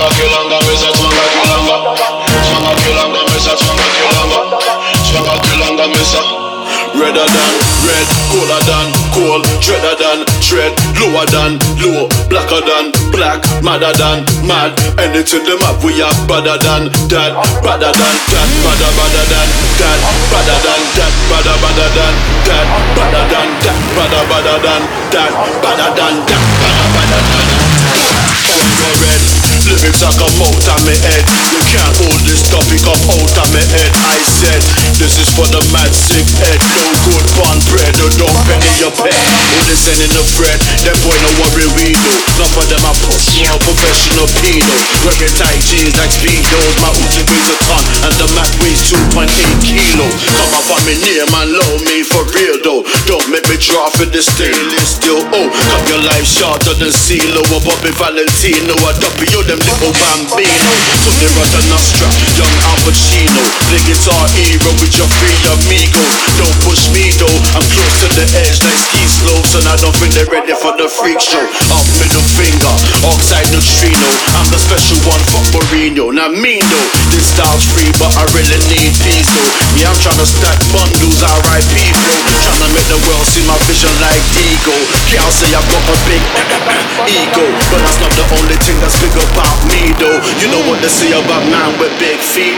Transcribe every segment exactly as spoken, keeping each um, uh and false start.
twanga kilanga, me say twanga kilanga. Twanga kilanga, me say twanga kilanga. Twanga kilanga, me say. Redder than red, colder than cold, dreader than dread, lower than low, blacker than black, madder than mad. Anything them up, we are better than that, better than that, better better than that, better than that, better better than that, better than that, better better than that, better than that, better better than that. Over red, lyrics are come out of me head. You can't hold this topic up out of me head. I said, this is for the mad sick head. No good pan bread, no don't penny your pen. Who they sending the bread? Them boy no worry we do. None of them are pussy or professional pedo. Wearing tight jeans like speedos. My Uzi weighs a ton and the Mac weighs two point eight kilo. Come up on me near man, love me for real though. Don't make me draw for the stainless steel. Oh, cut your life shorter than CeeLo or Bobby Valentino. I W them little bambino. Took the Roger Nostra, young Al Pacino. Play guitar hero with your free amigo. Don't push me though, I'm close to the edge like ski slopes. And I don't think they're ready for the freak show. Up middle finger, oxide neutrino. I'm the special one, fuck Mourinho. Now mean though, this style's free but I really need peace though. Yeah, I'm tryna stack bundles, R I P bro. Tryna make the world see my vision like Digo. Can't say I've got a big ego, but that's not the only thing that's big about me though. You know what they say about man with big feet.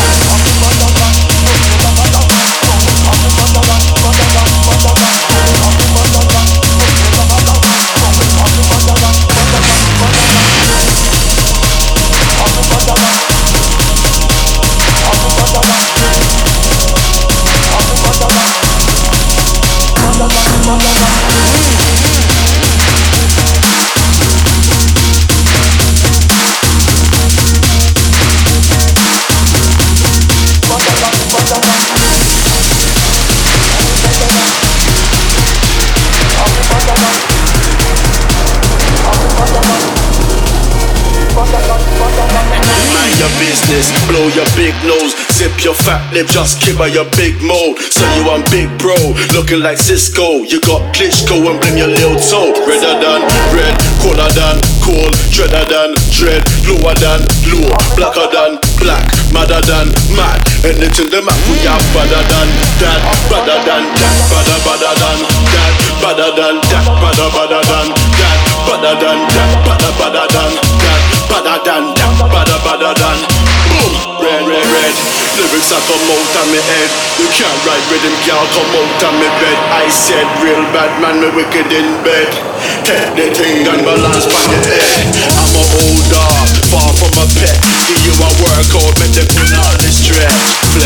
Business, blow your big nose, zip your fat lip, just kibber your big mode. So you want big bro, looking like Cisco. You got Klitschko and blame your little toe. Redder than red, colder than cold, dreader than dread, lower than low, blacker than black, madder than mad. Anything them up, we are better than that, better than that, better better than that, better than that, better better than that, better than that, better better than that, better than that, better better than. Boom, red, red, red. Lyrics are come out of me head. You can't write rhythm, girl, come out of me bed. I said real bad man, me wicked in bed. Take the thing and balance on your head. I'm a old dog, far from a pet. Give you a workout, make them put all the stretch.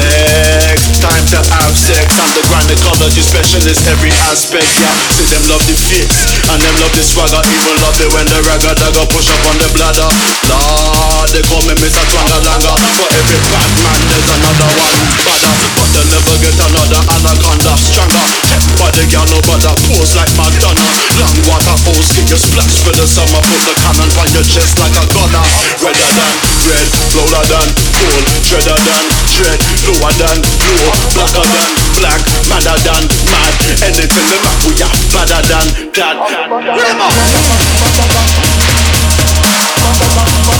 Flex, time to have sex. I'm the gynecology specialist, every aspect, yeah. See them love the fits, and them love the swagger. Even love it when the ragga dagger push up on the bladder. Lord, they call me Mister Twanga Langa. For every bad man, there's another one badder. But they never get another anaconda. Stronger, check by the girl, no bother. Pose like Madonna. Long water hose, get your splash for the summer. Put the cannon on your chest like a gunner. Redder than red, louder than cold, dreader than dread, lower than low, blacker than black, madder than mad. Anything them up, we are better than that. Remember.